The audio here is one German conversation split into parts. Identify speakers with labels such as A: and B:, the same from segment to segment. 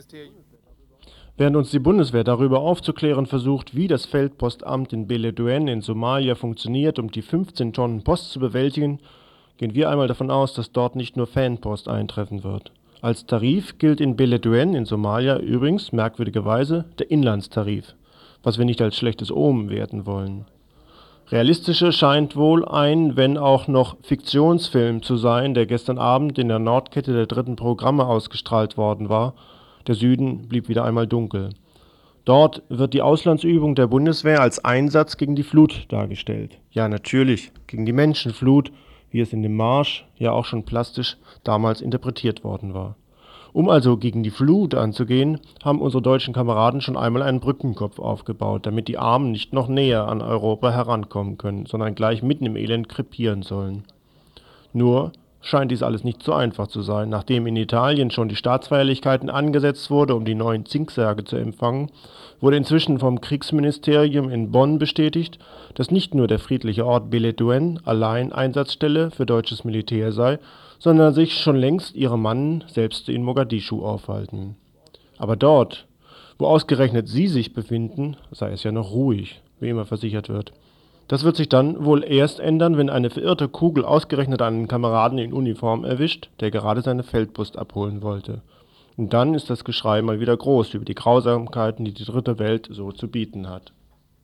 A: Während uns die Bundeswehr darüber aufzuklären versucht, wie das Feldpostamt in Beledweyne in Somalia funktioniert, um die 15 Tonnen Post zu bewältigen, gehen wir einmal davon aus, dass dort nicht nur Fanpost eintreffen wird. Als Tarif gilt in Beledweyne in Somalia übrigens merkwürdigerweise der Inlandstarif, was wir nicht als schlechtes Omen werten wollen. Realistischer scheint wohl ein, wenn auch noch Fiktionsfilm zu sein, der gestern Abend in der Nordkette der 3. Programme ausgestrahlt worden war. Der Süden blieb wieder einmal dunkel. Dort wird die Auslandsübung der Bundeswehr als Einsatz gegen die Flut dargestellt. Ja, natürlich, gegen die Menschenflut, wie es in dem Marsch ja auch schon plastisch damals interpretiert worden war. Um also gegen die Flut anzugehen, haben unsere deutschen Kameraden schon einmal einen Brückenkopf aufgebaut, damit die Armen nicht noch näher an Europa herankommen können, sondern gleich mitten im Elend krepieren sollen. Nur scheint dies alles nicht so einfach zu sein. Nachdem in Italien schon die Staatsfeierlichkeiten angesetzt wurde, um die neuen Zinksärge zu empfangen, wurde inzwischen vom Kriegsministerium in Bonn bestätigt, dass nicht nur der friedliche Ort Beledweyne allein Einsatzstelle für deutsches Militär sei, sondern sich schon längst ihre Mannen selbst in Mogadischu aufhalten. Aber dort, wo ausgerechnet sie sich befinden, sei es ja noch ruhig, wie immer versichert wird. Das wird sich dann wohl erst ändern, wenn eine verirrte Kugel ausgerechnet einen Kameraden in Uniform erwischt, der gerade seine Feldpost abholen wollte. Und dann ist das Geschrei mal wieder groß über die Grausamkeiten, die die dritte Welt so zu bieten hat.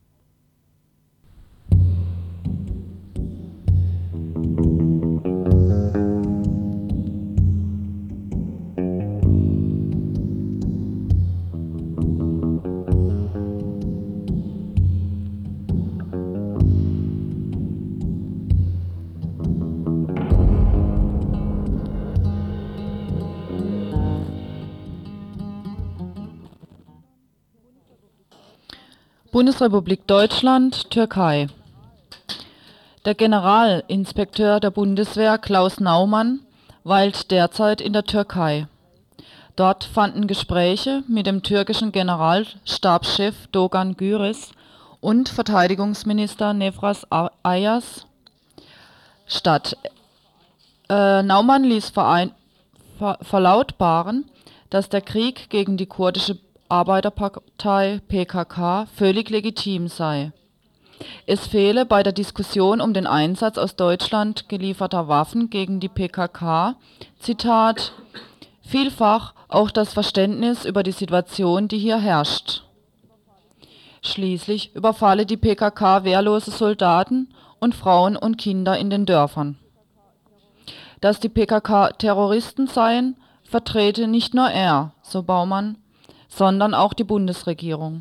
B: Bundesrepublik Deutschland, Türkei. Der Generalinspekteur der Bundeswehr Klaus Naumann weilt derzeit in der Türkei. Dort fanden Gespräche mit dem türkischen Generalstabschef Doğan Güres und Verteidigungsminister Nevras Ayas statt. Naumann ließ verlautbaren, dass der Krieg gegen die kurdische Arbeiterpartei PKK völlig legitim sei. Es fehle bei der Diskussion um den Einsatz aus Deutschland gelieferter Waffen gegen die PKK, Zitat, vielfach auch das Verständnis über die Situation, die hier herrscht. Schließlich überfalle die PKK wehrlose Soldaten und Frauen und Kinder in den Dörfern. Dass die PKK Terroristen seien, vertrete nicht nur er, so Baumann, sondern auch die Bundesregierung.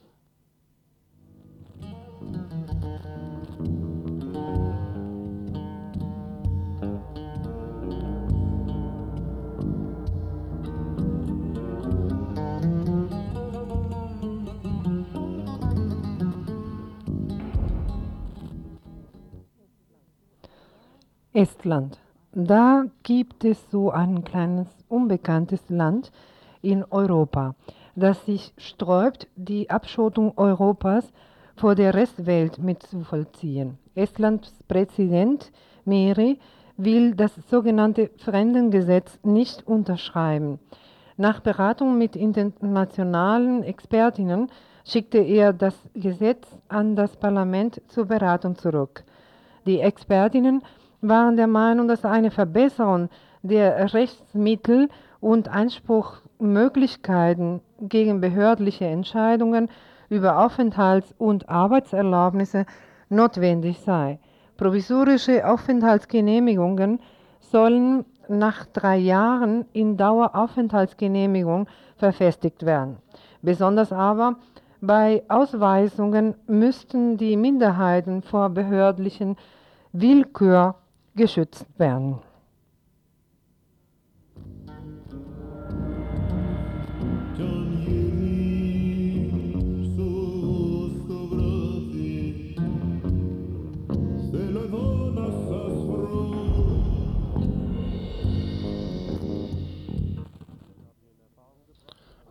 C: Estland. Da gibt es so ein kleines, unbekanntes Land in Europa, das sich sträubt, die Abschottung Europas vor der Restwelt mitzuvollziehen. Estlands Präsident Meri will das sogenannte Fremdengesetz nicht unterschreiben. Nach Beratung mit internationalen Expertinnen schickte er das Gesetz an das Parlament zur Beratung zurück. Die Expertinnen waren der Meinung, dass eine Verbesserung der Rechtsmittel und Einspruchmöglichkeiten gegen behördliche Entscheidungen über Aufenthalts- und Arbeitserlaubnisse notwendig sei. Provisorische Aufenthaltsgenehmigungen sollen nach 3 Jahren in Daueraufenthaltsgenehmigung verfestigt werden. Besonders aber bei Ausweisungen müssten die Minderheiten vor behördlichen Willkür geschützt werden.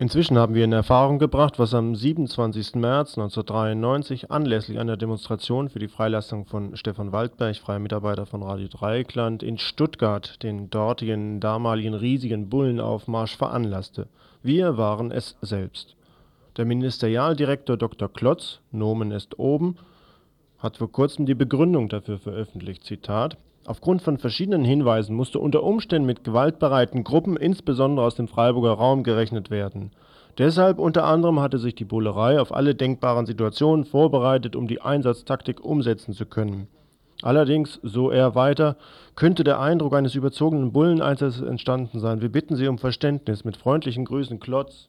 A: Inzwischen haben wir in Erfahrung gebracht, was am 27. März 1993 anlässlich einer Demonstration für die Freilassung von Stefan Waldberg, freier Mitarbeiter von Radio Dreieckland, in Stuttgart den damaligen riesigen Bullenaufmarsch veranlasste. Wir waren es selbst. Der Ministerialdirektor Dr. Klotz, Nomen est oben, hat vor kurzem die Begründung dafür veröffentlicht, Zitat: Aufgrund von verschiedenen Hinweisen musste unter Umständen mit gewaltbereiten Gruppen, insbesondere aus dem Freiburger Raum, gerechnet werden. Deshalb unter anderem hatte sich die Bullerei auf alle denkbaren Situationen vorbereitet, um die Einsatztaktik umsetzen zu können. Allerdings, so er weiter, könnte der Eindruck eines überzogenen Bulleneinsatzes entstanden sein. Wir bitten Sie um Verständnis. Mit freundlichen Grüßen, Klotz.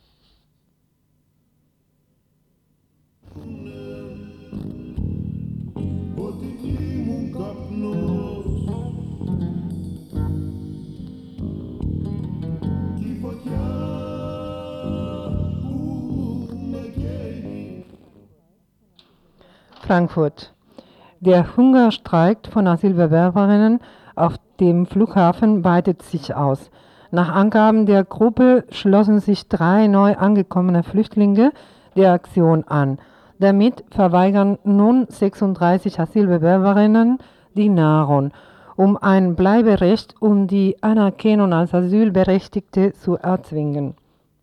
C: Frankfurt. Der Hungerstreik von Asylbewerberinnen auf dem Flughafen weitet sich aus. Nach Angaben der Gruppe schlossen sich 3 neu angekommene Flüchtlinge der Aktion an. Damit verweigern nun 36 Asylbewerberinnen die Nahrung, um ein Bleiberecht und die Anerkennung als Asylberechtigte zu erzwingen.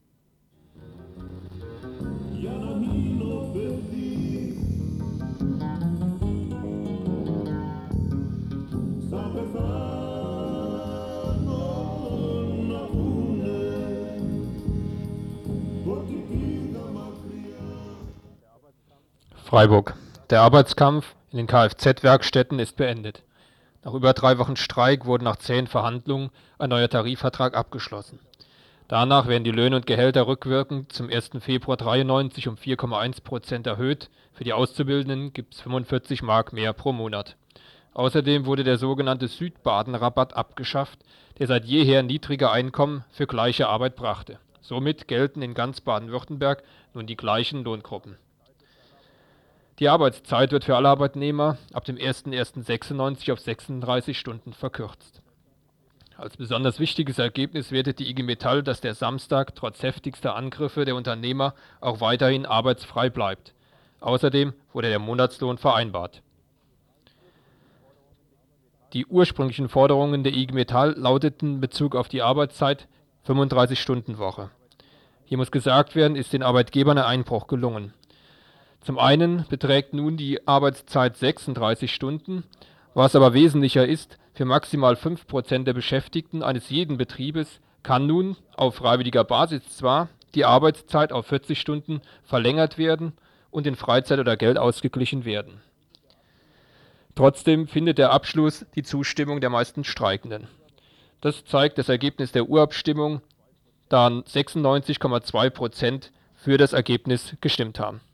D: Freiburg. Der Arbeitskampf in den Kfz-Werkstätten ist beendet. Nach über 3 Wochen Streik wurde nach 10 Verhandlungen ein neuer Tarifvertrag abgeschlossen. Danach werden die Löhne und Gehälter rückwirkend zum 1. Februar 93 um 4,1% erhöht. Für die Auszubildenden gibt es 45 Mark mehr pro Monat. Außerdem wurde der sogenannte Südbaden-Rabatt abgeschafft, der seit jeher niedrige Einkommen für gleiche Arbeit brachte. Somit gelten in ganz Baden-Württemberg nun die gleichen Lohngruppen. Die Arbeitszeit wird für alle Arbeitnehmer ab dem 01.01.96 auf 36 Stunden verkürzt. Als besonders wichtiges Ergebnis wertet die IG Metall, dass der Samstag trotz heftigster Angriffe der Unternehmer auch weiterhin arbeitsfrei bleibt. Außerdem wurde der Monatslohn vereinbart. Die ursprünglichen Forderungen der IG Metall lauteten in Bezug auf die Arbeitszeit 35-Stunden-Woche. Hier muss gesagt werden, ist den Arbeitgebern ein Einbruch gelungen. Zum einen beträgt nun die Arbeitszeit 36 Stunden, was aber wesentlicher ist, für maximal 5% der Beschäftigten eines jeden Betriebes kann nun auf freiwilliger Basis zwar die Arbeitszeit auf 40 Stunden verlängert werden und in Freizeit oder Geld ausgeglichen werden. Trotzdem findet der Abschluss die Zustimmung der meisten Streikenden. Das zeigt das Ergebnis der Urabstimmung, da 96,2% für das Ergebnis gestimmt haben.